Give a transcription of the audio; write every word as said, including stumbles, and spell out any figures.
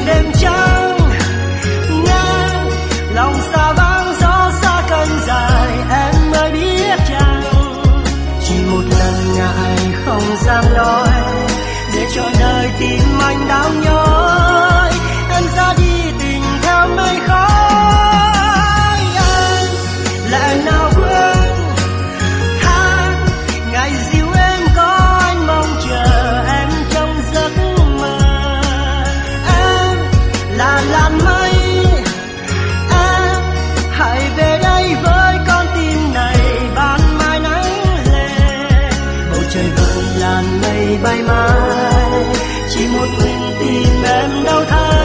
đêm trắng ngang lòng xa vắng gió xa cơn dài em mới biết chăng chỉ một lần ngại không dám nói để cho đời tim anh đau nhói em ra đi tình theo mây khói anh lẽ nào quên tháng ngày dịu em có anh mong chờ em trong giấc mơ em là làn mây em hãy về đây với con tim này ban mai nắng lên bầu trời vẫn làn mây bay mãi chỉ một mình tìm em đâu thấy